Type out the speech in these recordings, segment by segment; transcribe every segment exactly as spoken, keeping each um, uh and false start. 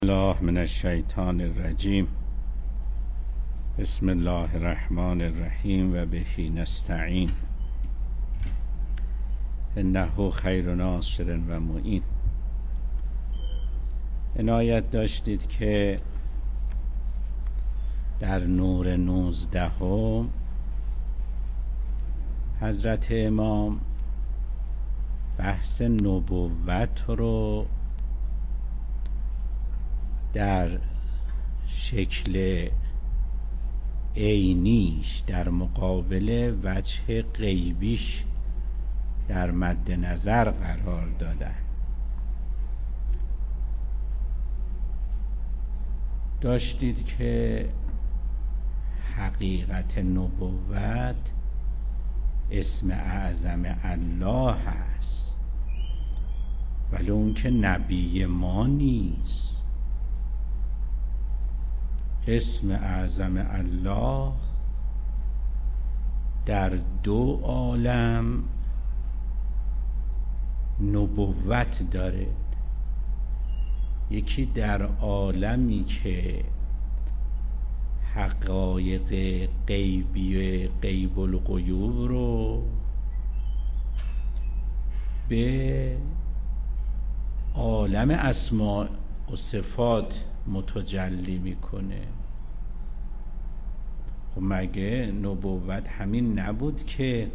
الله من الشیطان الرجیم. بسم الله الرحمن الرحیم و به نستعین انه خیر ناصر و معین. عنایت داشتید که در نور نوزدهم حضرت امام بحث نبوت رو در شکل عینیش در مقابل وجه غیبیش در مد نظر قرار دادن. داشتید که حقیقت نبوت اسم اعظم الله هست، ولی اون که نبی ما نیست. اسم اعظم الله در دو عالم نبوت داره. یکی در عالمی که حقایق غیبی غیب الغیوب رو به عالم اسماء و صفات متجلی میکنه. خب مگه نبوت همین نبود که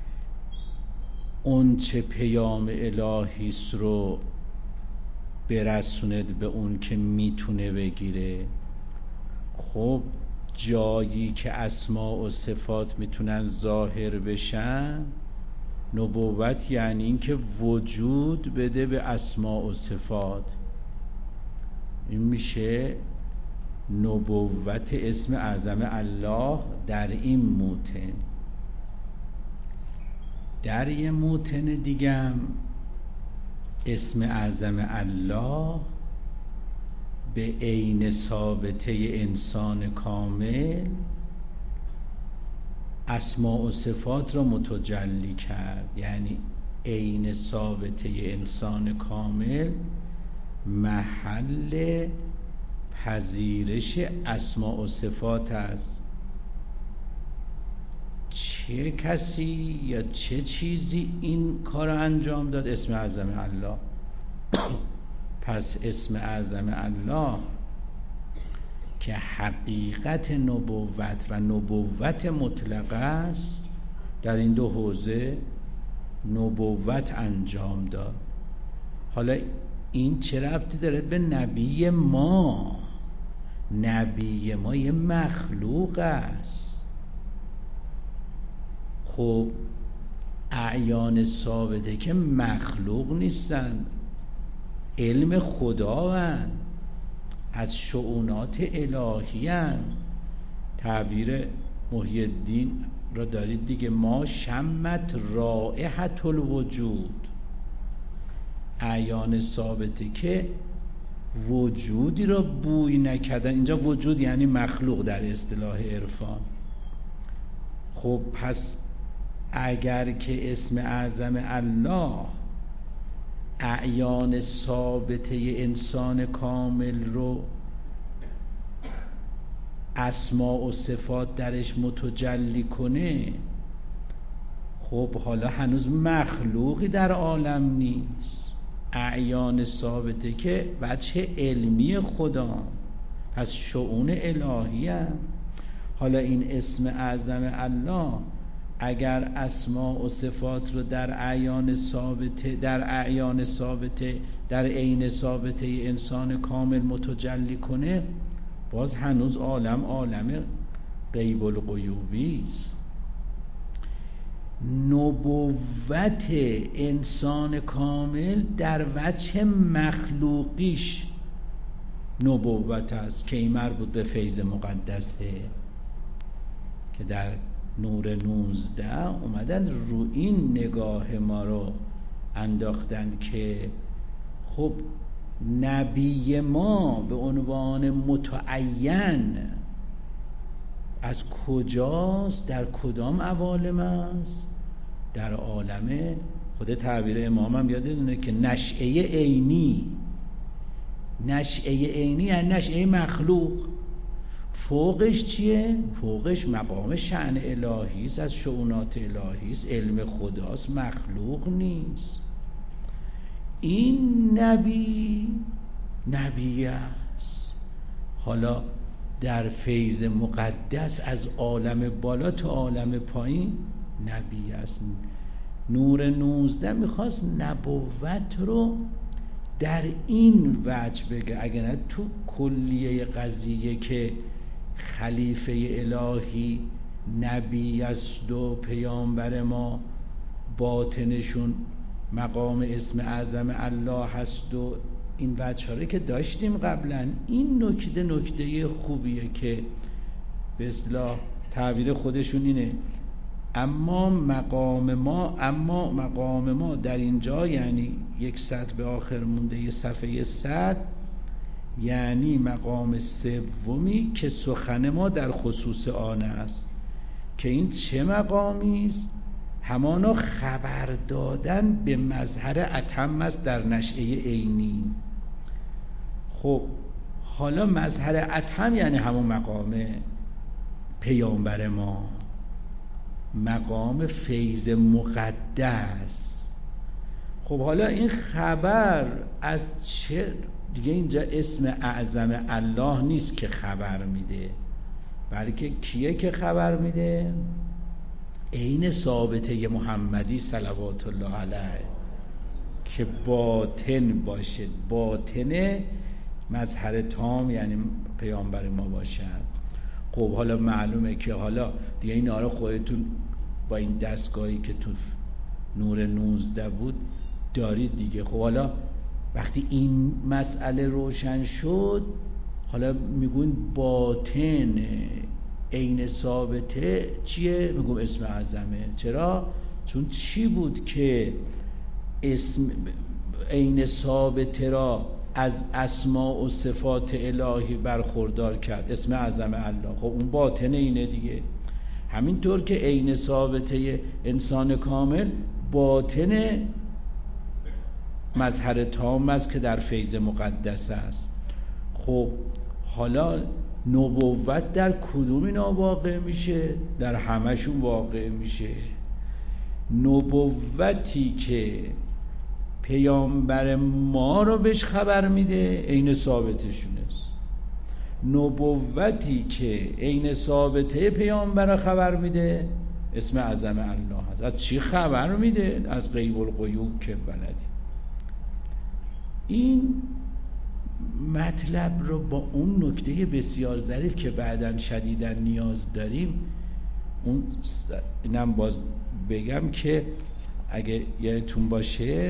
اون چه پیام الهیست رو برسوند به اون که میتونه بگیره؟ خب جایی که اسماء و صفات میتونن ظاهر بشن، نبوت یعنی این که وجود بده به اسماء و صفات. این میشه نبوت اسم اعظم الله در این موتن. در یه موتن دیگم اسم اعظم الله به عین ثابته انسان کامل اسماء و صفات را متجلی کرد. یعنی عین ثابته انسان کامل محل پذیرش اسماء و صفات است. چه کسی یا چه چیزی این کار انجام داد؟ اسم اعظم الله. پس اسم اعظم الله که حقیقت نبوت و نبوت مطلقه است، در این دو حوزه نبوت انجام داد. حالا این چه ربطی داره به نبی ما؟ نبی ما یه مخلوق است. خب اعیان ثابته که مخلوق نیستن، علم خداوند، از شؤونات الهی هستند. تعبیر محی الدین را دارید دیگه، ما شمت رائحة الوجود. اعیان ثابته که وجودی را بوی نکردن. اینجا وجود یعنی مخلوق در اصطلاح عرفان. خب پس اگر که اسم اعظم الله اعیان ثابته انسان کامل رو اسماء و صفات درش متجلی کنه، خب حالا هنوز مخلوقی در عالم نیست. اعیان ثابته که وجه علمی خدا، پس شؤون الهی هم. حالا این اسم اعظم الله اگر اسماء و صفات رو در اعیان ثابته در اعیان ثابته در عین ثابته انسان کامل متجلی کنه، باز هنوز عالم عالم غیب الغیوبی است. نبوت انسان کامل در وجه مخلوقیش نبوت است که این مربوط به فیض مقدسه که در نور نوزده اومدن رو این نگاه ما رو انداختند که خب نبی ما به عنوان متعین از کجاست؟ در کدام عوالم است؟ در عالم خود تعبیر امام هم یادتونه که نشأه عینی نشأه عینی یعنی نشأه مخلوق. فوقش چیه؟ فوقش مقام شأن الهی است، از شؤونات الهی است، علم خداست، مخلوق نیست. این نبی نبی است. حالا در فیض مقدس از عالم بالا تا عالم پایین نبی است. نور نوزده میخواست نبوت رو در این وجه بگه، اگر نه تو کلیه قضیه که خلیفه الهی نبی است و پیامبر ما باطنشون مقام اسم اعظم الله هست و این وجه‌ها که داشتیم قبلا. این نکته نکته خوبیه که به اصطلاح تعبیر خودشون اینه، اما مقام ما اما مقام ما در اینجا یعنی یک سطر به آخر مونده، یه صفحه صد، یعنی مقام سومی که سخن ما در خصوص آن است. که این چه مقامی است؟ همانا خبر دادن به مظهر اتم است در نشأه عینی. خب حالا مظهر اتم یعنی همون مقام پیامبر ما، مقام فیض مقدس. خب حالا این خبر از چه دیگه؟ اینجا اسم اعظم الله نیست که خبر میده، بلکه کیه که خبر میده؟ عین ثابته محمدی صلوات الله علیه که باطن باشه، باطن مظهر تام یعنی پیامبر ما باشد. خب حالا معلومه که حالا دیگه این آره خودتون با این دستگاهی که تو نور نوزده بود دارید دیگه. خب حالا وقتی این مسئله روشن شد، حالا میگون باطن عین ثابته چیه؟ میگم اسم اعظمه. چرا؟ چون چی بود که اسم عین ثابته را از اسماء و صفات الهی برخوردار کرد؟ اسم اعظم الله. خب اون باطن اینه دیگه. همینطور که عین ثابته انسان کامل باطن مظهر تام است که در فیض مقدس است. خب حالا نبوت در کدوم اینا واقع میشه؟ در همشون واقع میشه. نبوتی که پیامبر ما رو بهش خبر میده عین ثابتشون است. نبوتی که عین ثابته پیامبر رو خبر میده اسم اعظم الله هست. از چی خبر میده؟ از غیب الغیوب که بلدی. این مطلب رو با اون نکته بسیار ظریف که بعداً شدیداً نیاز داریم، اون اینم باز بگم که اگه یادتون باشه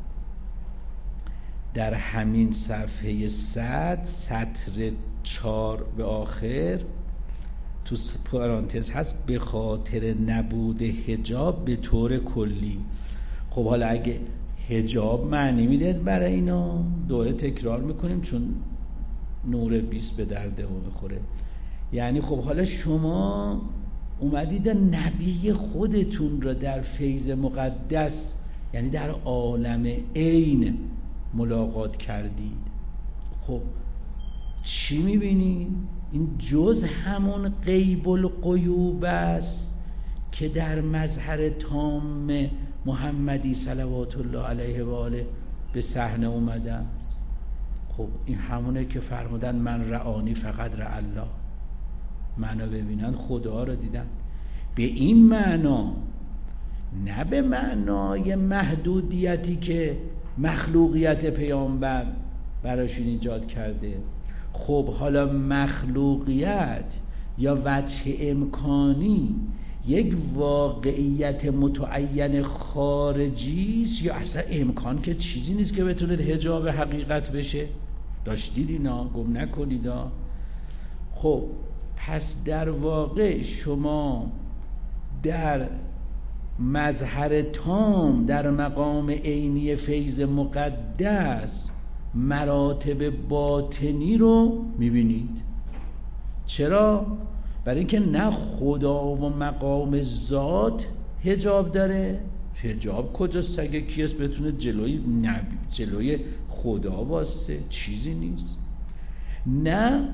در همین صفحه صد سطر چهار به آخر تو پرانتز هست به خاطر نبود حجاب به طور کلی. خب حالا اگه حجاب معنی میدید برای اینا، دوره تکرار میکنیم چون نور بیست به درده و بخوره. یعنی خب حالا شما اومدید نبی خودتون را در فیض مقدس یعنی در عالم عین ملاقات کردید. خب چی میبینید؟ این جز همون غیب الغیوب است که در مظهر تام محمدی صلوات الله علیه و آله به صحنه اومده است. خب این همونه که فرمودن من رآنی فقط رأى الله، منو ببینن خدا رو دیدن. به این معنا، نه به معنای محدودیتی که مخلوقیت پیامبر براشون ایجاد کرده. خب حالا مخلوقیت یا وجه امکانی یک واقعیت متعین خارجی است یا اصلا امکان که چیزی نیست که بتونه حجاب حقیقت بشه؟ داشتید اینا، گم نکنید. خب پس در واقع شما در مظهر تام در مقام عینی فیض مقدس مراتب باطنی رو میبینید. چرا؟ برای اینکه نه خدا و مقام ذات حجاب داره، حجاب کجاست اگه کیست بتونه جلوی نبی جلوی خدا واسه؟ چیزی نیست. نه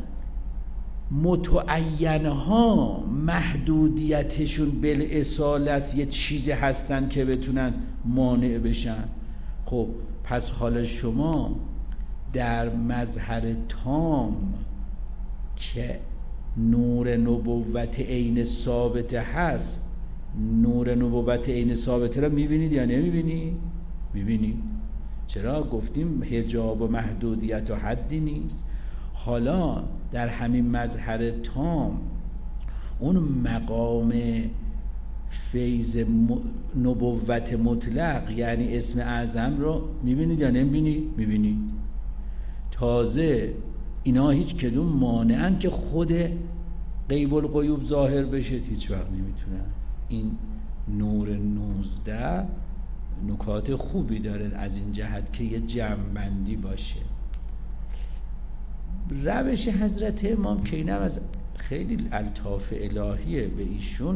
متعینها محدودیتشون بالاصالة است، یه چیزی هستن که بتونن مانع بشن. خب پس حالا شما در مظهر تام که نور نبوت عین ثابته هست، نور نبوت عین ثابته رو میبینید یا نمیبینید؟ میبینید. چرا؟ گفتیم حجاب و محدودیت و حدی نیست. حالا در همین مظهر تام اون مقام فیض نبوت مطلق یعنی اسم اعظم رو میبینید یا نمیبینید؟ میبینید. تازه اینا هیچ کدوم مانعن که خود غیب الغیوب ظاهر بشه، هیچ وقت نمیتونن. این نور نوزده نکات خوبی داره از این جهت که یه جمع‌بندی باشه. روش حضرت امام که اینم از خیلی الطاف الهیه به ایشون،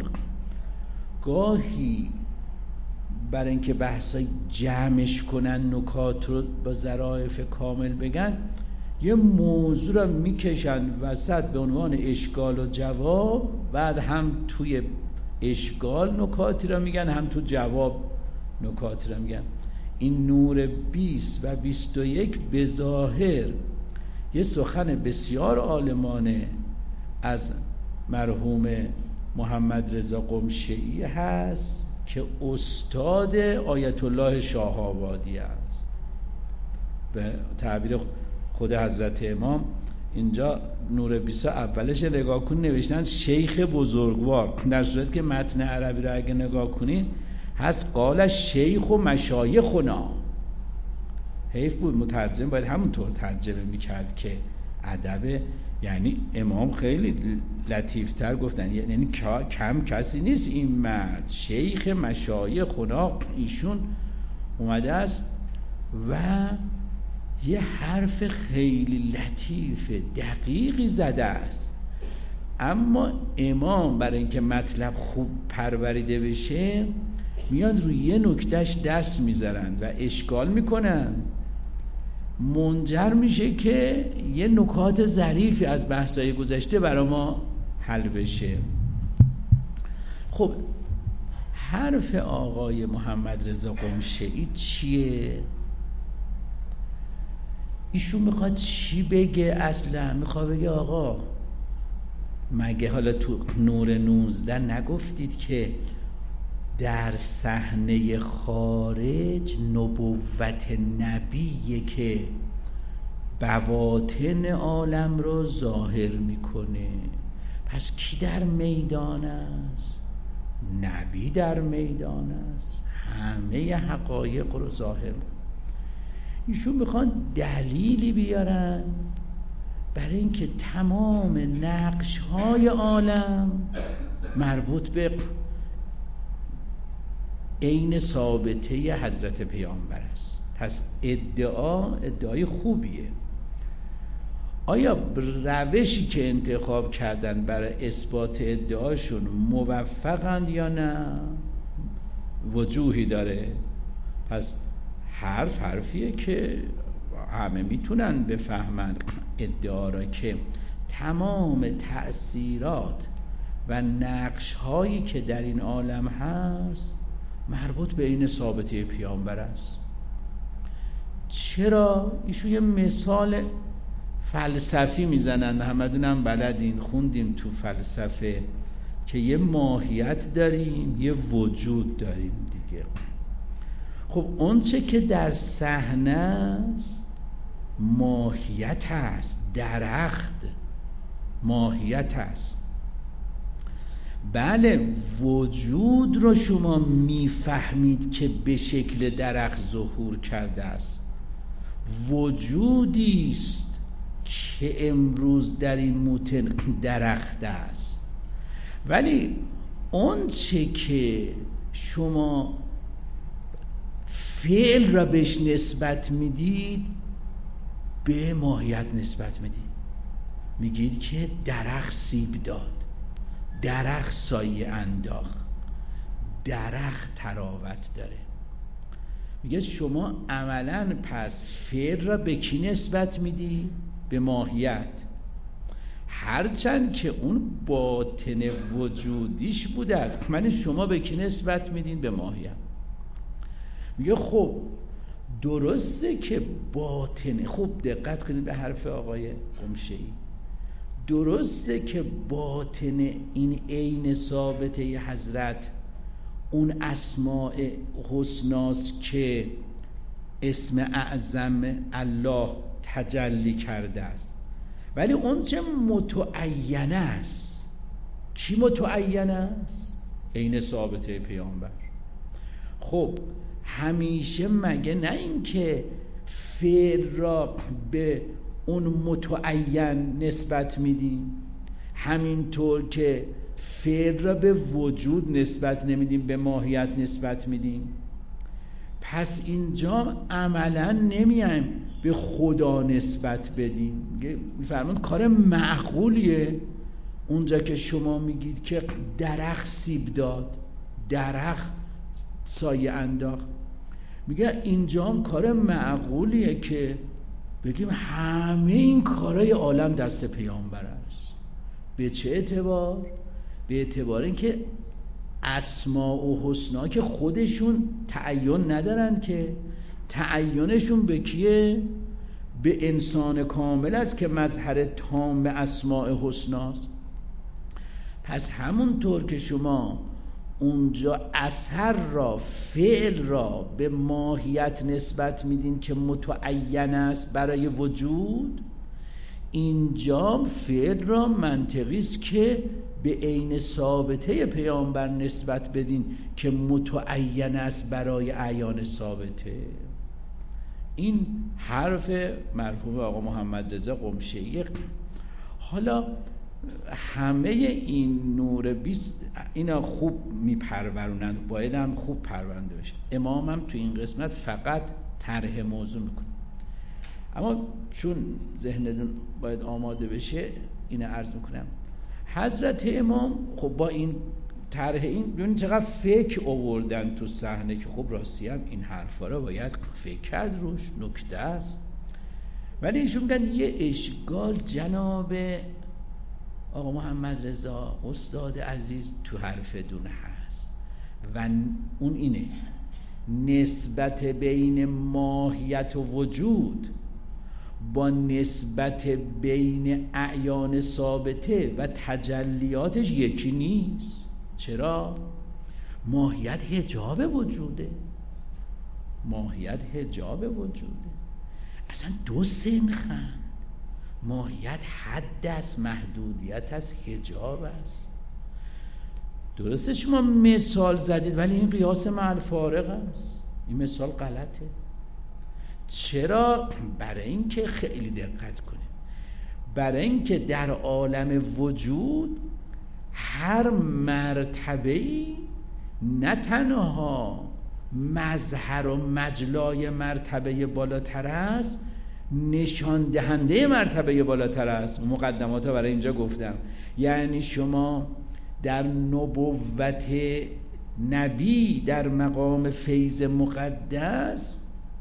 گاهی برای اینکه بحثای جمعش کنن نکات رو با ظرافت کامل بگن، یه موضوع رو میکشن وسط به عنوان اشکال و جواب، بعد هم توی اشکال نکاتی رو میگن هم تو جواب نکاتی رو میگن. این نور بیست و بیست و یک به ظاهر یه سخن بسیار عالمانه از مرحوم محمد رضا قمشه‌ای هست که استاد آیت الله شاه آبادی است. به تعبیر خود حضرت امام اینجا نور بیست اولش نگاه کن نوشتن شیخ بزرگوار، در صورت که متن عربی رو اگه نگاه کنین هست قال شیخ و مشایخنا. حیف بود مترجم باید همونطور ترجمه میکرد که ادب، یعنی امام خیلی لطیفتر گفتن، یعنی کم کسی نیست این مرد، شیخ مشایخنا ایشون اومده است و یه حرف خیلی لطیف دقیقی زده است. اما امام برای اینکه مطلب خوب پروریده بشه میاد روی یه نکتهش دست میذارن و اشکال میکنن، منجر میشه که یه نکات ظریفی از بحثای گذشته برای ما حل بشه. خب حرف آقای محمد رضا قمشه‌ای چیه؟ ایشون میخواد چی بگه؟ اصلا میخواد بگه آقا مگه حالا تو نور نوزده نگفتید که در صحنه خارج نبوت نبیه که بواطن عالم رو ظاهر میکنه؟ پس کی در میدان است؟ نبی در میدان است، همه حقایق رو ظاهر میکنه. ایشون میخوان دلیلی بیارن برای اینکه تمام نقش‌های عالم مربوط به عین ثابته حضرت پیامبر است. پس ادعا ادعای خوبیه. آیا روشی که انتخاب کردن برای اثبات ادعاشون موفقند یا نه؟ وجوهی داره. پس حرف حرفیه که همه میتونن بفهمند ادعا را که تمام تأثیرات و نقش هایی که در این عالم هست مربوط به این ثابته پیامبر است. چرا؟ ایشون یه مثال فلسفی میزنن، همدونم بلدین، خوندیم تو فلسفه که یه ماهیت داریم یه وجود داریم دیگه. خب اون چه که در صحنه است ماهیت است، درخت ماهیت است. بله وجود رو شما میفهمید که به شکل درخت ظهور کرده است، وجودی است که امروز در این موطن درخت است. ولی اون چه که شما فعل را بهش نسبت میدید به ماهیت نسبت میدید. میگید که درخت سیب داد، درخت سایه انداخت، درخت تراوت داره. میگه شما عملاً پس فعل را به کی نسبت میدی؟ به ماهیت، هرچند که اون باطن وجودیش بوده است، من شما به کی نسبت میدین؟ به ماهیت. میگه خب درسته که باطن، خوب دقت کنید به حرف آقای قمشه‌ای، درسته که باطن این عین ثابته حضرت اون اسماء حسناست که اسم اعظم الله تجلی کرده است، ولی اون چه متعین است. چی متعین است؟ عین ثابته پیامبر. خب همیشه مگه نه این که فعل را به اون متعین نسبت میدیم، همینطور که فعل را به وجود نسبت نمیدیم، به ماهیت نسبت میدیم. پس اینجا عملا نمیایم به خدا نسبت بدیم. میفرمون کار معقولیه اونجا که شما میگید که درخت سیب داد، درخت سایه انداخت، میگه اینجا هم کار معقولیه که بگیم همه این کارهای عالم دست پیامبر است. به چه اعتبار؟ به اعتبار اینکه اسماء و حسنا که خودشون تعین ندارن، که تعینشون به کیه؟ به انسان کامل است که مظهر تام اسماء حسناست. پس همونطور که شما اونجا اثر را، فعل را به ماهیت نسبت میدین که متعین است برای وجود، اینجا فعل را منطقی است که به عین ثابته پیامبر نسبت بدین که متعین است برای اعیان ثابته. این حرف مرحوم آقا محمد رضا قمشه‌ای. حالا همه این نور بیست اینا خوب میپرورونند، باید هم خوب پرورنده بشه. امامم تو این قسمت فقط طرح موضوع میکنه، اما چون ذهنتون باید آماده بشه اینو عرض میکنم. حضرت امام خب با این طرح این ببینید چقدر فکر آوردن تو صحنه، که خب راستی هم این حرفا رو باید فکر کرد، روش نکته است. ولی ایشون میگن یه اشکال جناب آقا محمد رضا استاد عزیز تو حرف دون هست و اون اینه: نسبت بین ماهیت و وجود با نسبت بین اعیان ثابته و تجلیاتش یکی نیست. چرا؟ ماهیت حجاب وجوده، ماهیت حجاب وجوده، اصلا دو سنخن. ماهیت حد است، محدودیت است، حجاب است. درسته شما مثال زدید ولی این قیاس مع الفارق است، این مثال غلطه. چرا؟ برای اینکه خیلی دقت کنید، برای اینکه در عالم وجود هر مرتبه‌ای نه تنها مظهر و مجلای مرتبه بالاتر است، نشان دهنده مرتبه بالاتر است. مقدمات برای اینجا گفتم. یعنی شما در نبوت نبی، در مقام فیض مقدس،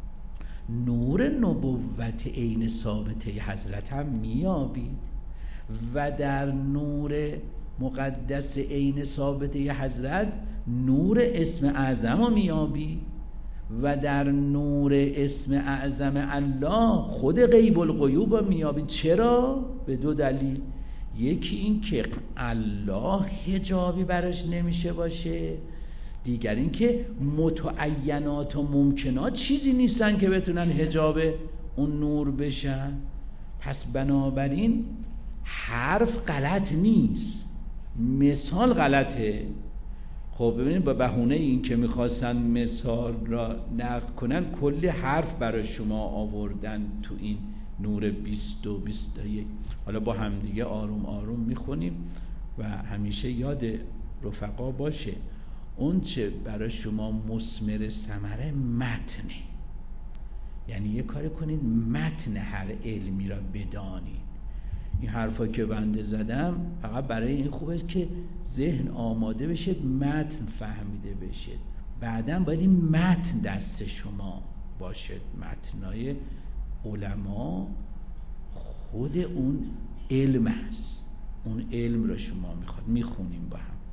نور نبوت عین ثابته حضرت هم میابید و در نور مقدس عین ثابته حضرت نور اسم اعظم رو میابید و در نور اسم اعظم الله خود غیب الغیوب رو میابید. چرا؟ به دو دلیل. یکی این که الله حجابی براش نمیشه باشه، دیگر این که متعینات و ممکنات چیزی نیستن که بتونن حجاب اون نور بشن. پس بنابراین حرف غلط نیست، مثال غلطه. خب ببینید با بهونه این که میخواستن مثال را نقد کنن کلی حرف برای شما آوردن تو این نور بیست و بیست و یک. حالا با همدیگه آروم آروم میخونیم و همیشه یاد رفقا باشه اون چه برای شما مثمر ثمره متنه. یعنی یه کاری کنید متن هر علمی را بدانید. این حرفا که بنده زدم فقط برای این خوبه که ذهن آماده بشه، متن فهمیده بشه. بعداً باید این متن دست شما باشه. متنای علما خود اون علم هست، اون علم رو شما میخواد میخونیم با هم.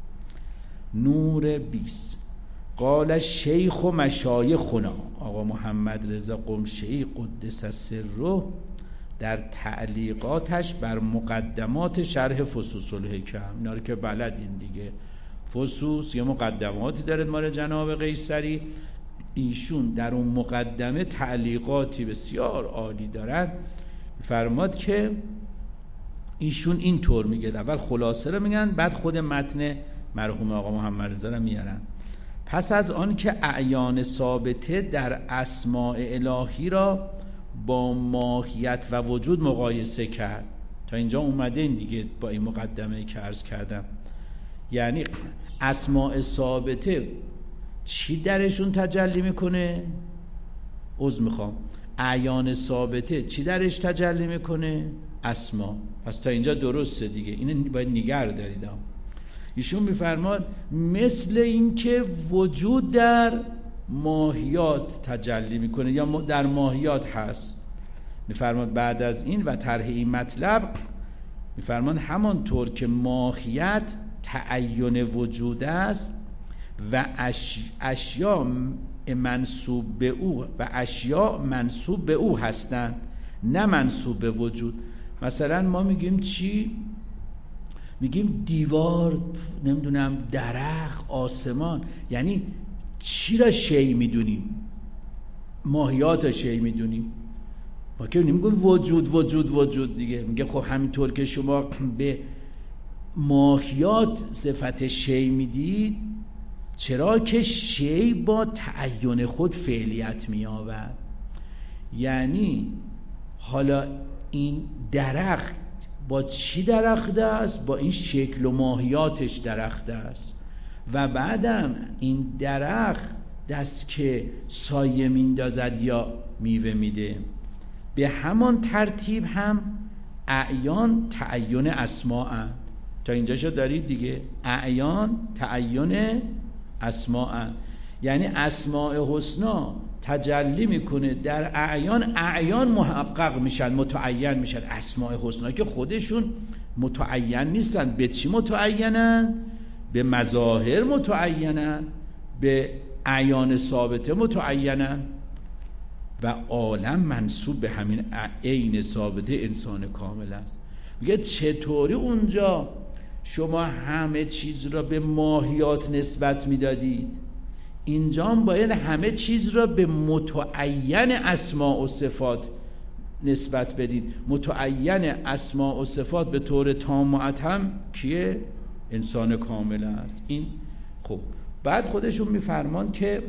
نور بیست. قال شیخ و مشایخنا، آقا محمد رضا قمشه‌ای قدس سره در تعلیقاتش بر مقدمات شرح فصوص الحکم، اینا رو که بلدین دیگه، فصوص یه مقدماتی داره مال جناب قیصری، ایشون در اون مقدمه تعلیقاتی بسیار عالی دارن. فرماد که ایشون این طور میگه، اول خلاصه رو میگن بعد خود متن مرحوم آقا محمد رضا رو میارن. پس از آن که اعیان ثابته در اسماء الهی را با ماهیت و وجود مقایسه کرد. تا اینجا اومده این دیگه با این مقدمه که عرض کردم، یعنی اسماء ثابته چی درشون تجلی میکنه؟ عذر میخوام، اعیان ثابته چی درش تجلی میکنه؟ اسما. پس تا اینجا درسته دیگه، اینو باید نگه دارید. ایشون میفرماد مثل این که وجود در ماهیات تجلی میکنه یا در ماهیات هست. میفرماد بعد از این و طرح این مطلب، میفرماد همانطور که ماهیت تعین وجود است و اشیاء منسوب به او و اشیاء منسوب به او هستند نه منسوب به وجود. مثلا ما میگیم چی؟ میگیم دیوار، نمیدونم درخت، آسمان. یعنی چی را شی میدونیم؟ ماهیات را شی میدونیم. ما که نمیگیم وجود وجود وجود دیگه، میگه خب همینطور که شما به ماهیات صفت شی میدید، چرا که شی با تعین خود فعلیت مییابد. یعنی حالا این درخت با چی درخت است؟ با این شکل و ماهیاتش درخت است. و بعدم این درخت دست که سایه میندازد یا میوه میده. به همان ترتیب هم اعیان تعین اسماء اند. تا اینجاشو دارید دیگه، اعیان تعین اسماء اند. یعنی اسماء حسنا تجلی میکنه در اعیان، اعیان محقق میشن، متعین میشن. اسماء حسنا که خودشون متعین نیستن. به چی متعینن؟ به مظاهر متعینن، به اعیان ثابته متعینن. و عالم منسوب به همین عین ثابته انسان کامل است. میگه چطوری اونجا شما همه چیز را به ماهیات نسبت میدادید، اینجا هم باید همه چیز را به متعین اسماء و صفات نسبت بدید. متعین اسماء و صفات به طور تام و اتم کیه؟ انسان کامل است. این خب بعد خودشون میفرمان که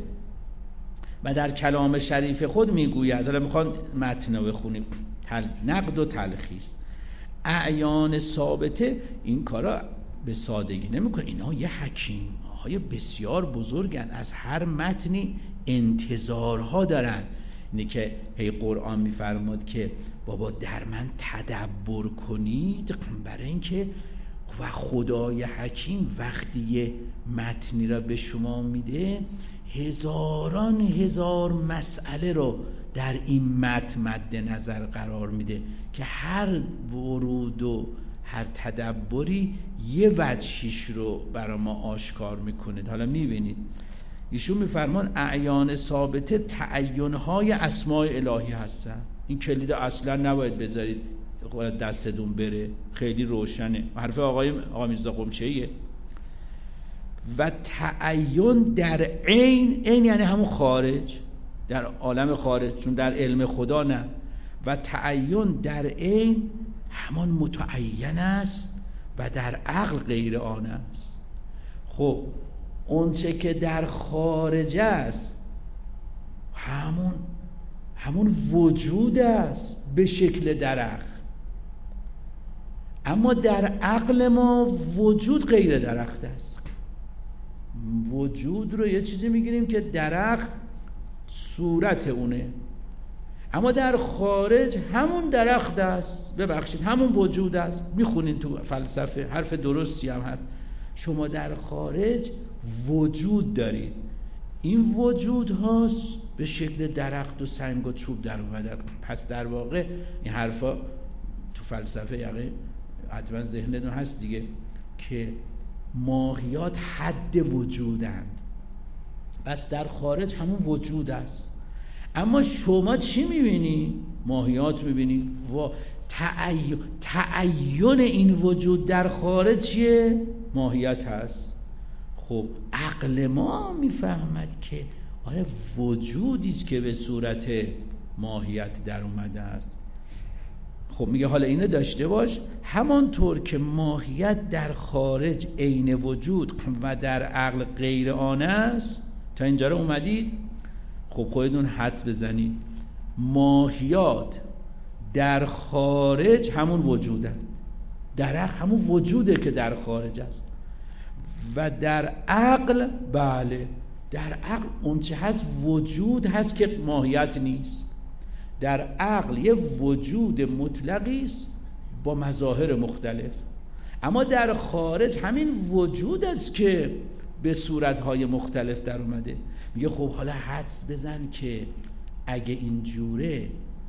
و در کلام شریف خود میگوید، حالا میخوان متن رو بخونیم، تل... نقد و تلخیص. اعیان ثابته این کارا به سادگی نمیکنه، اینا یه حکیم های بسیار بزرگن، از هر متنی انتظارها دارن. اینه که هی قرآن میفرماد که بابا در من تدبر کنید، برای اینکه و خدای حکیم وقتی یه متنی را به شما میده، هزاران هزار مسئله رو در این متن مد نظر قرار میده که هر ورود و هر تدبری یه وجهیش رو برای ما آشکار میکنه. حالا میبینید ایشون میفرمان اعیان ثابته تعینهای اسماء الهی هستن. این کلید اصلا نباید بذارید دستتون بره، خیلی روشنه. حرف آقای آقا میرزا قمشه‌ایه. و تعین در عین، عین یعنی همون خارج، در عالم خارج، چون در علم خدا نه. و تعین در عین همان متعین است و در عقل غیر آن است. خب اون چه که در خارج است همون همون وجود است به شکل درخت، اما در عقل ما وجود غیر درخت است. وجود رو یه چیزی میگیریم که درخت صورت اونه، اما در خارج همون درخت است، ببخشید همون وجود است. میخونین تو فلسفه، حرف درستی هم هست. شما در خارج وجود دارید، این وجود هاست به شکل درخت و سنگ و چوب در اومده. پس در واقع این حرفا تو فلسفه یعنی حتما ذهنتون هست دیگه که ماهیات حد وجودند، پس در خارج همون وجود است. اما شما چی میبینی؟ ماهیات میبینی و تعین تعین این وجود در خارج چیه؟ ماهیت هست. خب عقل ما میفهمد که آره وجودی است که به صورت ماهیت در اومده است. خب میگه حالا اینو داشته باش، همانطور که ماهیت در خارج عین وجود و در عقل غیر آن است. تا اینجا رو اومدید؟ خب خودتون حدس بزنید ماهیات در خارج همون وجودند، درخت همون وجوده که در خارج است و در عقل بله در عقل اون چه هست وجود هست که ماهیت نیست. در عقل یه وجود مطلقی است با مظاهر مختلف، اما در خارج همین وجود است که به صورتهای مختلف در اومده. میگه خب حالا حدس بزن که اگه اینجوره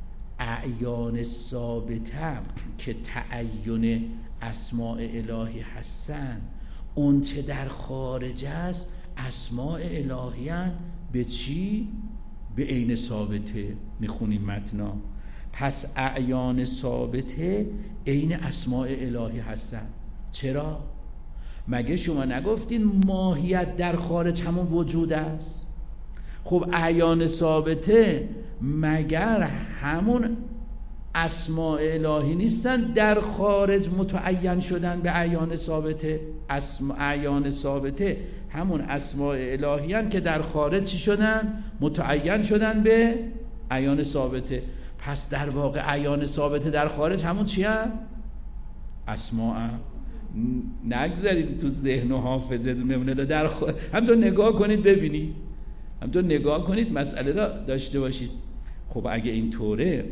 اعیان ثابته که تعین اسماء الهی هستن، اون چه در خارج است اسماء الهی هستن به چی؟ به عین ثابته. میخونیم متنا، پس اعیان ثابته عین اسماء الهی هستن. چرا؟ مگه شما نگفتین ماهیت در خارج همون وجود است؟ خب اعیان ثابته مگر همون اسماء الهی نیستن در خارج متعین شدن به اعیان ثابته؟ اسم اعیان ثابته همون اسماء الهی هستن که در خارج چی شدن؟ متعین شدن به اعیان ثابته. پس در واقع اعیان ثابته در خارج همون چی هست؟ اسماء هم. نگذارید تو ذهن و حافظه بمونه، در خ... همونطور نگاه کنید ببینید، همونطور نگاه کنید مسئله را داشته باشید. خب اگه این طوره،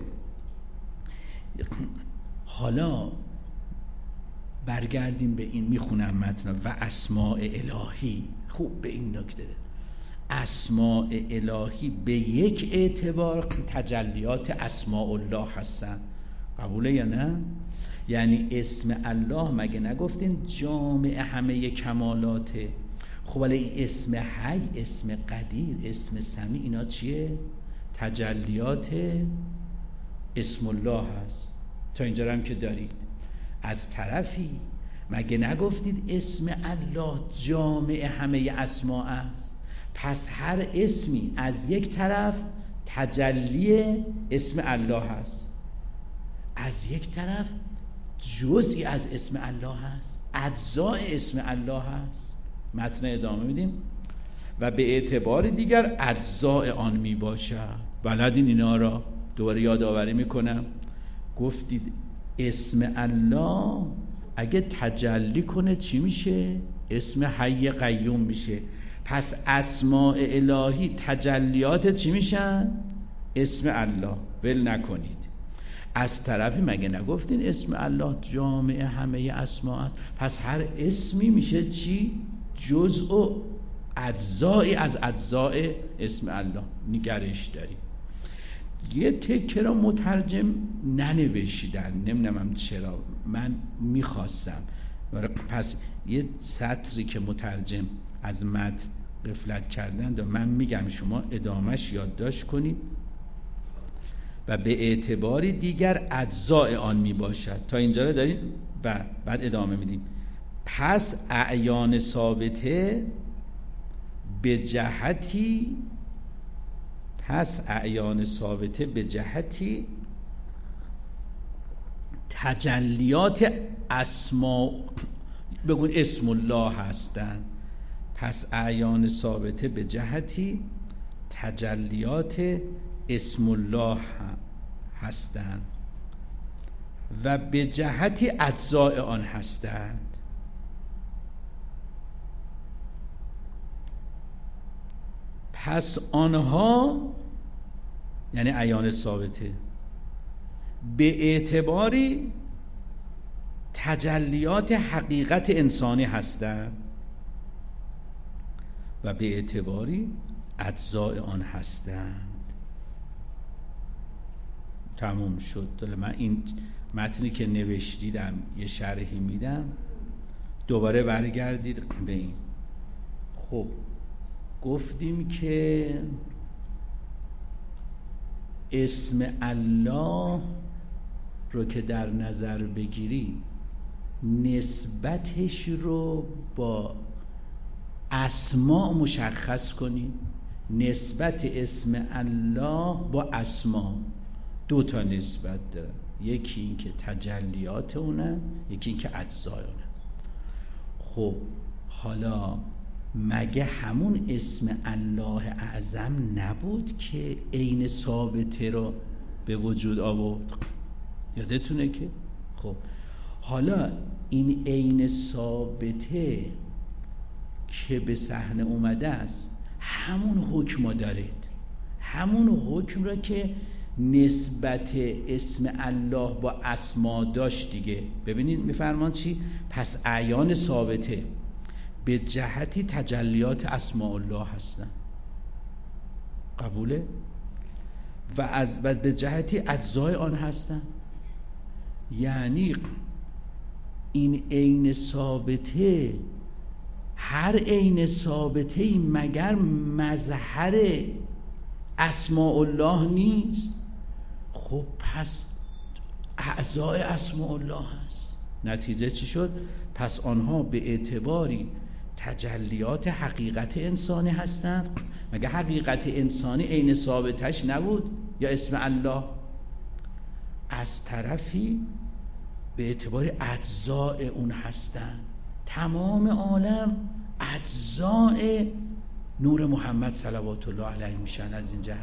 حالا برگردیم به این، میخونم متن و اسماء الهی. خوب به این نکته ده. اسماء الهی به یک اعتبار تجلیات اسماء الله هستن. قبوله یا نه؟ یعنی اسم الله مگه نگفتین جامع همه کمالاته؟ خب ولی این اسم حی، اسم قدیر، اسم سمیع، اینا چیه؟ تجلیات اسم الله هست. تا اینجا هم که دارید. از طرفی مگه نگفتید اسم الله جامع همه اسماء است؟ پس هر اسمی از یک طرف تجلی اسم الله هست، از یک طرف جزئی از اسم الله هست، اجزای اسم الله هست. متن ادامه میدیم و به اعتبار دیگر اجزای آن می باشد. بلدین اینا را دوباره یادآوری میکنم. گفتید اسم الله اگه تجلی کنه چی میشه؟ اسم حی قیوم میشه. پس اسماء الهی تجلیات چی میشن؟ اسم الله. ول نکنید. از طرفی مگه نگفتین اسم الله جامع همه اسما است؟ پس هر اسمی میشه چی؟ جزء و اجزایی از اجزای اسم الله. نگرش دارید. یه تکه را مترجم ننوشیدن، نمیدونم چرا، من میخواستم. پس یه سطری که مترجم از متن غفلت کردن و من میگم شما ادامهش یادداشت کنید و به اعتباری دیگر اجزای آن می باشد. تا اینجا رو دارید و بعد ادامه میدیم. پس اعیان ثابته به جهتی پس اعیان ثابته به جهتی تجلیات اسما بگون اسم الله هستند. پس اعیان ثابته به جهتی تجلیات اسم الله هستند و به جهتی اجزای آن هستند. پس آنها یعنی اعیان ثابته به اعتباری تجلیات حقیقت انسانی هستند و به اعتباری اجزای آن هستند. تموم شد. من این متنی که نوشتیدم یه شرحی میدم، دوباره برگردید به این. خب گفتیم که اسم الله رو که در نظر بگیری نسبتش رو با اسماء مشخص کنی. نسبت اسم الله با اسماء دو تا نسبت داره، یکی این که تجلیات اونه، یکی این که اجزای اونه. خب حالا مگه همون اسم الله اعظم نبود که عین ثابته رو به وجود آورد؟ یادتونه که خب حالا این عین ثابته که به صحنه اومده است همون حکم دارید، همون حکم را که نسبت اسم الله با اسما داشت دیگه. ببینید میفرمان چی؟ پس اعیان ثابته به جهتی تجلیات اسماء الله هستن، قبوله؟ و از و به جهتی اجزای آن هستن. یعنی این عین ثابته، هر عین ثابته مگر مظهر اسماء الله نیست؟ خب پس اعضای اسماء الله هست. نتیجه چی شد؟ پس آنها به اعتباری تجلیات حقیقت انسانی هستند. مگه حقیقت انسانی عین ثابتش نبود یا اسم الله؟ از طرفی به اعتبار اجزای اون هستند. تمام عالم اجزای نور محمد صلوات الله علیه میشن. از این جهت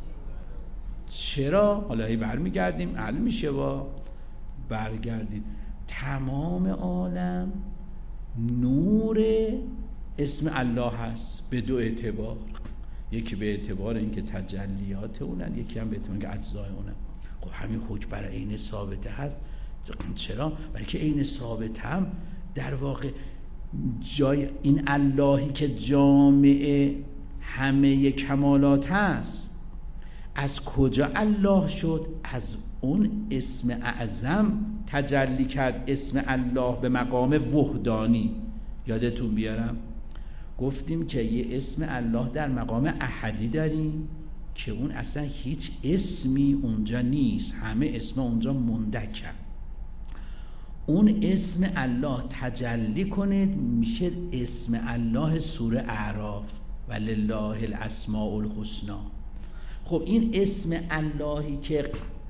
چرا؟ حالا هی برمیگردیم، حل میشه با برگردید. تمام عالم نور اسم الله هست به دو اعتبار، یکی به اعتبار اینکه تجلیات اونن، یکی هم به اعتبار اینکه اجزای اونن. خب همین حکم برای عین ثابته هست. چرا؟ برای که عین ثابت هم در واقع جای این اللهی که جامع همه کمالات هست، از کجا الله شد؟ از اون اسم اعظم تجلی کرد اسم الله به مقام وحدانی. یادتون بیارم گفتیم که یه اسم الله در مقام احدی داریم که اون اصلا هیچ اسمی اونجا نیست، همه اسم اونجا مندکن. اون اسم الله تجلی کنید میشه اسم الله سوره اعراف، ولله الاسماء الحسنی. خب این اسم اللهی که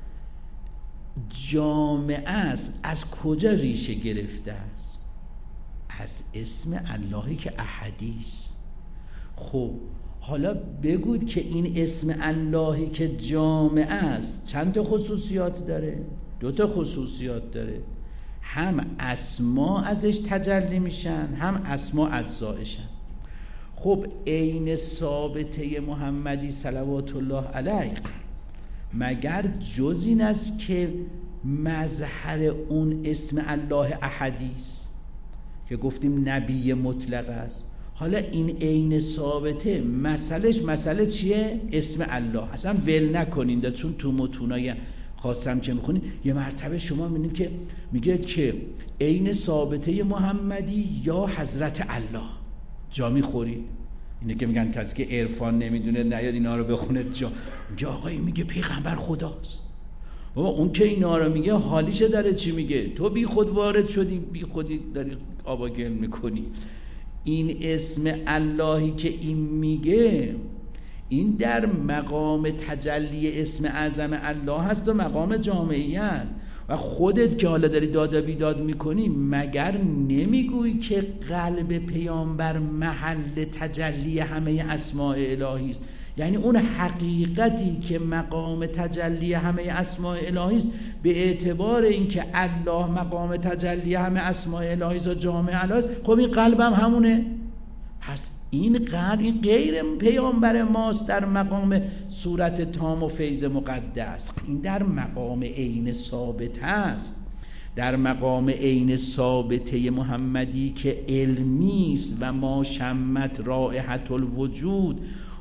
جامع است از کجا ریشه گرفته است؟ از اسم اللهی که احدی است. خب حالا بگوید که این اسم اللهی که جامع است چند تا خصوصیات داره؟ دو تا خصوصیات داره، هم اسما ازش تجلی میشن، هم اسما اجزایشن. خب عین ثابته محمدی صلوات الله علیه مگر جز این است که مظهر اون اسم الله احدی است که گفتیم نبی مطلق است. حالا این عین ثابته مسئلهش مسئله چیه؟ اسم الله. اصلا ول نکنین، چون تو متونای خواستم که میخونید یه مرتبه شما میبینید که میگه که عین ثابته محمدی یا حضرت الله، جا میخورید. اینه که میگن کسی که عرفان نمیدونه نیاد اینا رو بخونه جا. میگه آقا این میگه پیغمبر خداست. بابا اون که اینا رو میگه حالیشه داره چی میگه؟ تو بی خود وارد شدی، بی خودی داری آبا گل میکنی. این اسم اللهی که این میگه این در مقام تجلی اسم اعظم الله هست و مقام جامعیت. و خودت که حالا داری داد و بیداد میکنی مگر نمیگویی که قلب پیامبر محل تجلی همه اسماء الهی است؟ یعنی اون حقیقتی که مقام تجلی همه اسماء الهی است به اعتبار اینکه الله مقام تجلی همه اسماء الهی است و جامع الله است، خب این قلب هم همونه. پس این قلب این غیر پیامبر ماست در مقام صورت تام و فیض مقدس. این در مقام عین ثابت است، در مقام عین ثابته محمدی که علمی است و ما شمت رائحة الوجود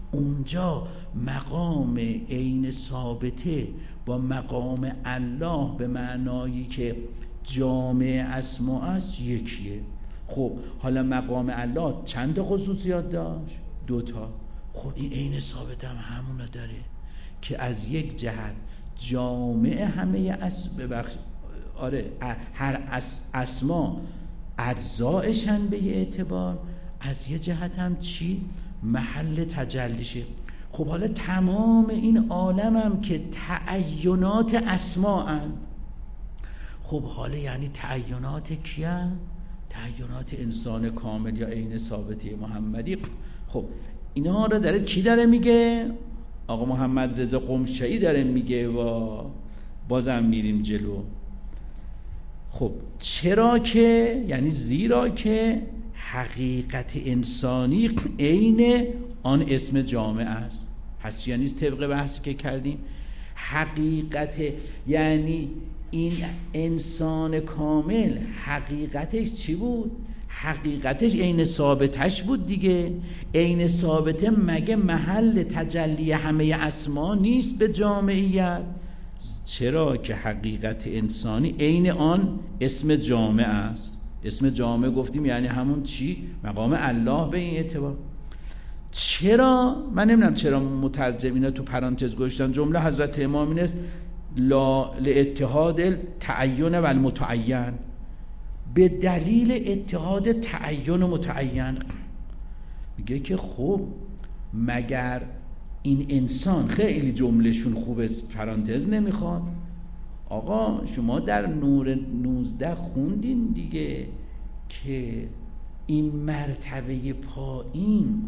اونجا مقام عین ثابته با مقام الله به معنایی که جامع اسما است یکیه. خب حالا مقام الله چند خصوصیات داشت؟ دوتا. خب این عین ثابت هم همونو داره که از یک جهت جامع همه اسم ببخش آره هر اس... اسما اجزایشن به اعتبار، از یه جهت هم چی؟ محل تجلیشه. خب حالا تمام این عالم هم که تعینات اسما اند، خب حالا یعنی تعینات کیه؟ تعینات انسان کامل یا عین ثابتی محمدی. خب اینا رو داره کی داره میگه؟ آقا محمد رضا قمشه‌ای داره میگه و بازم میریم جلو. خب چرا که یعنی زیرا که حقیقت انسانی عین آن اسم جامع است. هست یعنی طبق بحثی که کردیم حقیقت یعنی این انسان کامل حقیقتش چی بود؟ حقیقتش عین ثابتش بود دیگه. عین ثابته مگه محل تجلی همه اسما نیست به جامعیت؟ چرا که حقیقت انسانی عین آن اسم جامع است. اسم جامع گفتیم یعنی همون چی؟ مقام الله به این اعتبار. چرا؟ من نمیدونم چرا مترجم اینا تو پرانتز گذاشتن. جمله حضرت امام این است لا لاتحاد التعین و المتعین، به دلیل اتحاد تعین و متعین. میگه که خب مگر این انسان، خیلی جملهشون خوبه پرانتز نمیخواد. آقا شما در نور نوزده خوندین دیگه که این مرتبه پایین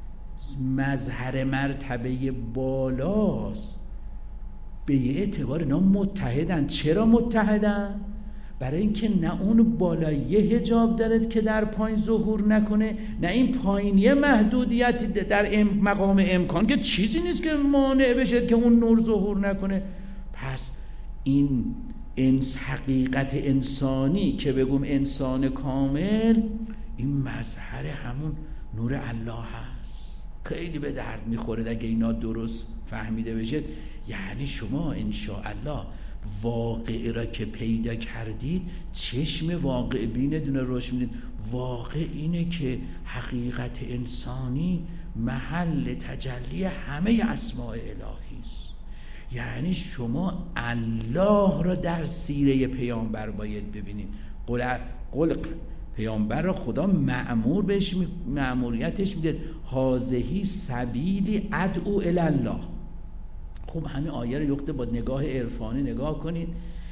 مظهر مرتبه بالاست، به یه اعتبار اینا متحدن. چرا متحدن؟ برای اینکه نه اون بالایی حجاب دارد که در پایین ظهور نکنه، نه این پایینی محدودیت در ام مقام امکان که چیزی نیست که مانع بشه که اون نور ظهور نکنه. پس این انس حقیقت انسانی که بگم انسان کامل، این مظهر همون نور الله هست. خیلی به درد میخوره اگه اینا درست فهمیده بشه. یعنی شما انشاءالله واقع را که پیدا کردید، چشم واقع بین دونه روش میدید. واقع اینه که حقیقت انسانی محل تجلی همه اسماء الهی است. یعنی شما الله را در سیره پیامبر باید ببینید. قل قل پیامبر را خدا مأمور بهش مأموریتش میده هذهی سبیلی ادعو الی الله. خب همین آیه رو یخته با نگاه عرفانی نگاه کنید.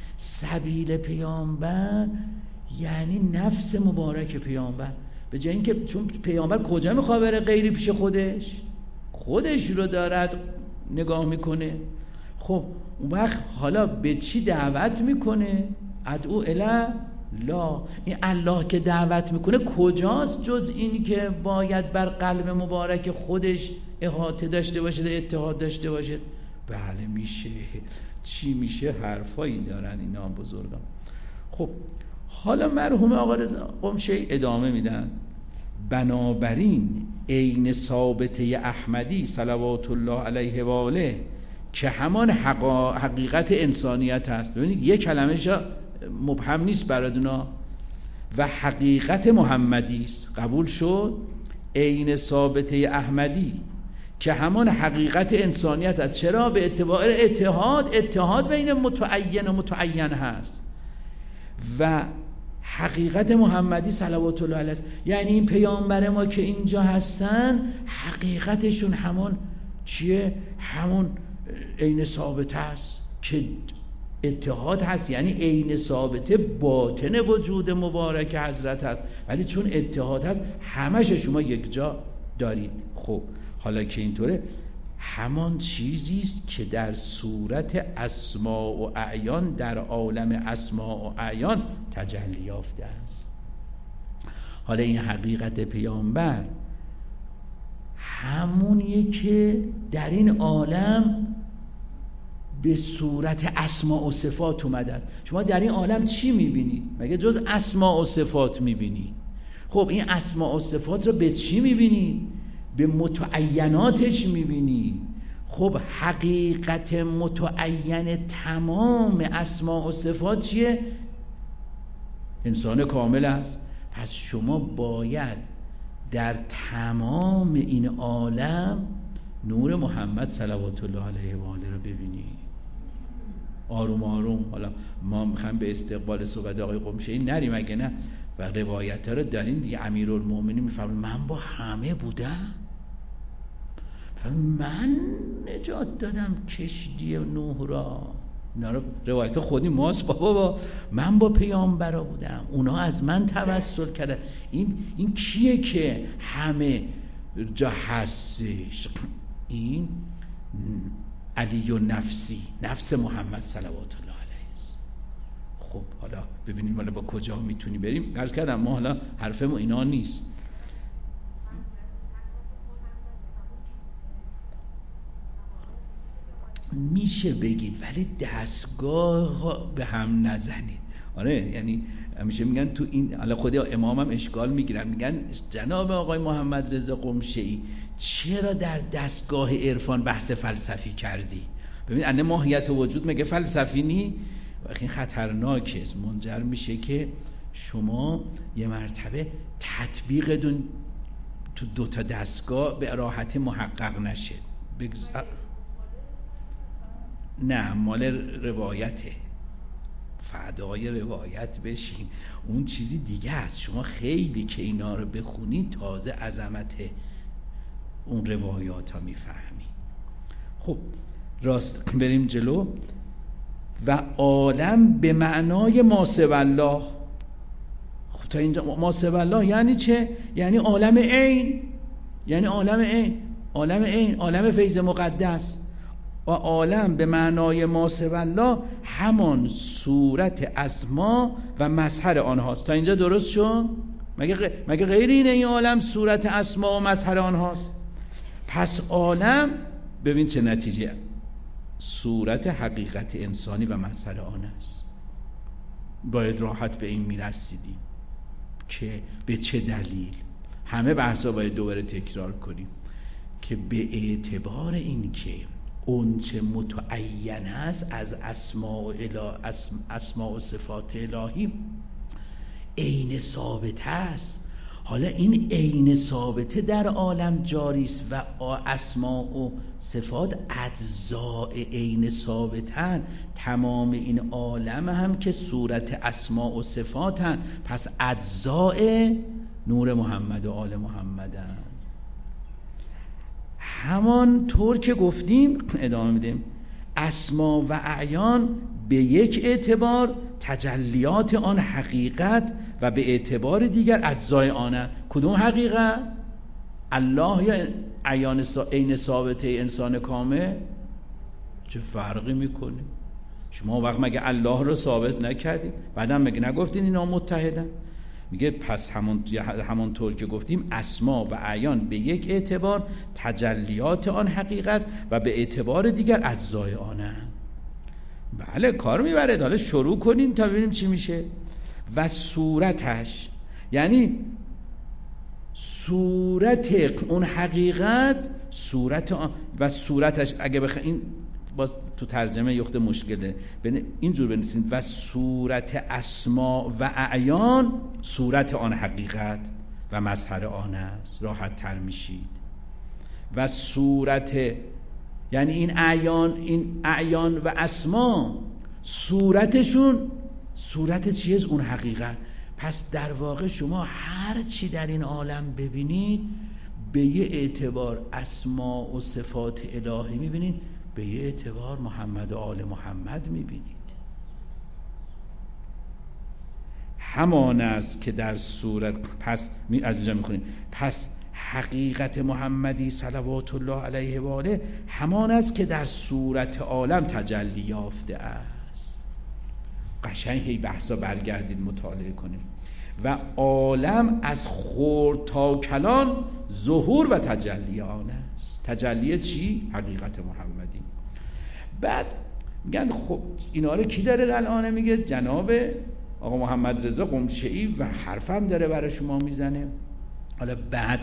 سبیل پیامبر یعنی نفس مبارک پیامبر. به جای اینکه چون پیامبر کجا میخواد بره غیری پیش خودش، خودش رو دارد نگاه میکنه. خب اون وقت حالا به چی دعوت میکنه؟ ادعو الی لا. این الله که دعوت میکنه کجاست جز اینی که باید بر قلب مبارک خودش احاطه داشته باشه، اتحاد داشته باشه؟ بله میشه. چی میشه؟ حرفایی دارن اینا بزرگان. خب حالا مرحوم آقا رضا قمشه‌ای ادامه میدن. بنابراین عین ثابته احمدی صلوات الله علیه و آله که همان حقیقت انسانیت هست. ببینید یک کلمه‌ش مبهم نیست برادونا، و حقیقت محمدی است. قبول شد؟ عین ثابته احمدی که همان حقیقت انسانیت هست. چرا؟ به اعتبار اتحاد اتحاد بین متعین و متعین هست. و حقیقت محمدی صلوات الله علیه است. یعنی این پیامبر ما که اینجا هستن حقیقتشون همون چیه؟ همون عین ثابت است که اتحاد هست. یعنی عین ثابته باطن وجود مبارک حضرت هست، ولی چون اتحاد هست همش شما یک جا دارید. خب حالا که اینطوره، همان چیزی است که در صورت اسماء و اعیان در عالم اسماء و اعیان تجلی یافته است. حالا این حقیقت پیامبر همونیه که در این عالم به صورت اسماء و صفات اومده است. شما در این عالم چی میبینید؟ مگه جز اسماء و صفات میبینید؟ خب این اسماء و صفات رو به چی میبینید؟ به متعیناتش میبینی. خب حقیقت متعین تمام اسماء و صفات چیه؟ انسان کامل است. پس شما باید در تمام این عالم نور محمد صلوات الله علیه و آله رو ببینی. آروم آروم. حالا ما میخوایم به استقبال صحبت آقای قمشه‌ای نریم، اگه نه و روایت ها رو دارین دیگه. امیرالمومنین میفرماید من با همه بودم، من نجات دادم کشتی نوح را. اینا رو روایت خودی ماست بابا. با من با پیامبرا بودم، اونا از من توسل کردن. این این کیه که همه جا هستش؟ این علی و نفسی، نفس محمد صلوات الله علیه است. خب حالا ببینیم حالا با کجا میتونی بریم. عرض کردم ما حالا حرفمون اینا نیست. میشه بگید ولی دستگاه به هم نزنید. آره، یعنی همیشه میگن تو این، حالا خود امام هم اشکال میگیرن، میگن جناب آقای محمد رضا قمشه‌ای چرا در دستگاه عرفان بحث فلسفی کردی؟ ببین انه ماهیت وجود مگه فلسفی نی؟ این خطرناکه، منجر میشه که شما یه مرتبه تطبیقتون تو دوتا دستگاه به راحتی محقق نشه. بگز... نه مال روایته، فدای روایت بشین. اون چیزی دیگه است. شما خیلی که اینا رو بخونی تازه عظمت اون روایات ها میفهمی. خب راست بریم جلو. و عالم به معنای ما سوی الله. خب تا اینجا ما سوی الله یعنی چه؟ یعنی عالم عین، یعنی عالم عین، عالم عین، عالم فیض مقدس. و عالم به معنای ما سوی الله همان صورت اسما و مظهر آنهاست. تا اینجا درست شد؟ مگه غ... مگه غیر اینه این عالم صورت اسما و مظهر آنهاست؟ پس عالم ببین چه نتیجه، صورت حقیقت انسانی و مظهر آن است. باید راحت به این میرسیدیم که به چه دلیل. همه بحثا باید دوباره تکرار کنیم که به اعتبار این که اون چه متعین است از اسماء و, اسم اسماء و صفات الهی عین ثابت است. حالا این عین ثابته در عالم جاری است و اسماء و صفات اجزاء عین ثابتن. تمام این عالم هم که صورت اسماء و صفاتن، پس اجزاء نور محمد و آل محمدن. همان طور که گفتیم ادامه میدیم، اسما و اعیان به یک اعتبار تجلیات آن حقیقت و به اعتبار دیگر اجزای آنه. کدوم حقیقت؟ الله یا اعیان عین ثابته انسان کامل؟ چه فرقی میکنه؟ شما وقت مگه الله رو ثابت نکردید؟ بعدم مگه نگفتین اینا متحدن؟ میگه پس همون همونطور که گفتیم اسما و اعیان به یک اعتبار تجلیات آن حقیقت و به اعتبار دیگر اجزای آنن. بله کار میبره. حالا شروع کنین تا ببینیم چی میشه. و صورتش، یعنی صورت اون حقیقت، صورت آن و صورتش، اگه بخواین باز تو ترجمه یخت مشکله اینجور بنویسید و صورت اسما و اعیان صورت آن حقیقت و مظهر آن است، راحت تر میشید. و صورت، یعنی این اعیان، این اعیان و اسما صورتشون صورت چیه؟ اون حقیقت. پس در واقع شما هر چی در این عالم ببینید به یه اعتبار اسما و صفات الهی میبینید، به یه اعتبار محمد و آل محمد میبینید. همان است که در صورت، پس از اینجا میخونیم، پس حقیقت محمدی صلوات الله علیه و آله همان است که در صورت عالم تجلی یافته است. قشنگ هی بحثا برگردید مطالعه کنید. و عالم از خرد تا کلان ظهور و تجلی آن است. تجلی چی؟ حقیقت محمدی. بعد میگن خب اینا رو کی داره الان؟ میگه جناب آقا محمد رضا قمشه‌ای و حرفم داره برای شما میزنه. حالا بعد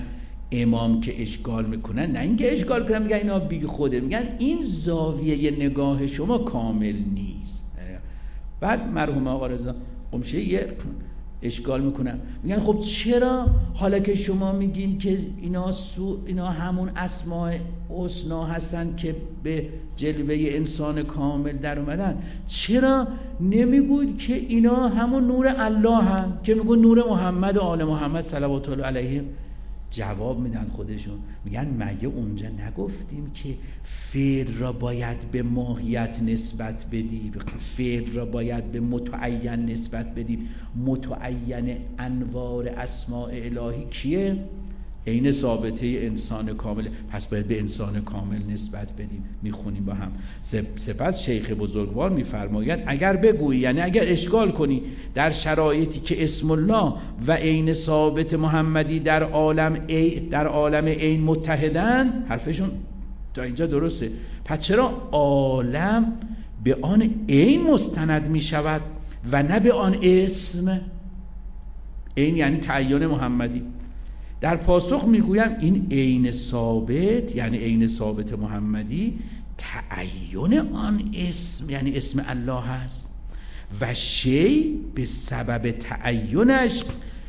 امام که اشکال میکنن، نه اینکه اشکال کنن میگن اینا بی خوده، میگن این زاویه نگاه شما کامل نیست. بعد مرحوم آقا رضا قمشه‌ای یه اشکال میکنن، میگن خب چرا حالا که شما میگین که اینا سو اینا همون اسماء حسنا هستن که به جلوه انسان کامل در اومدن، چرا نمیگوید که اینا همون نور الله هن که میگن نور محمد و آل محمد صلوات الله علیهم؟ جواب میدن خودشون، میگن مگه اونجا نگفتیم که فعل را باید به ماهیت نسبت بدیم، فعل را باید به متعین نسبت بدیم؟ متعین انوار اسماء الهی کیه؟ عین ثابته انسان کامل، پس باید به انسان کامل نسبت بدیم. میخونیم با هم. سپس شیخ بزرگوار میفرماید اگر بگویی، یعنی اگر اشکال کنی در شرایطی که اسم الله و عین ثابت محمدی در عالم ای در عالم عین متحدن، حرفشون تا اینجا درسته، پس چرا عالم به آن عین مستند میشود و نه به آن اسم؟ عین یعنی تعین محمدی. در پاسخ میگویم این عین ثابت یعنی عین ثابت محمدی تعین آن اسم یعنی اسم الله هست و شی به سبب تعینش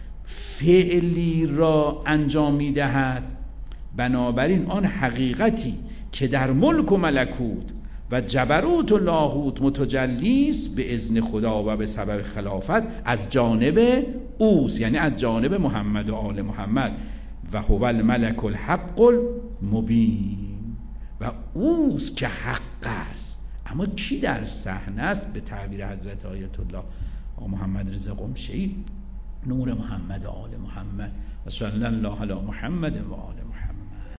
فعلی را انجام میدهد. بنابراین آن حقیقتی که در ملک و ملکوت و جبروت و لاهوت متجلیست به اذن خدا و به سبب خلافت از جانب اوست، یعنی از جانب محمد و آل محمد، و هو الملک الحق المبین، و اوست که حق است. اما کی در صحنه است؟ به تعبیر حضرت آیت الله آقا محمد رضا قمشه‌ای، نور محمد و آل محمد، و صلی الله علی محمد و آل محمد.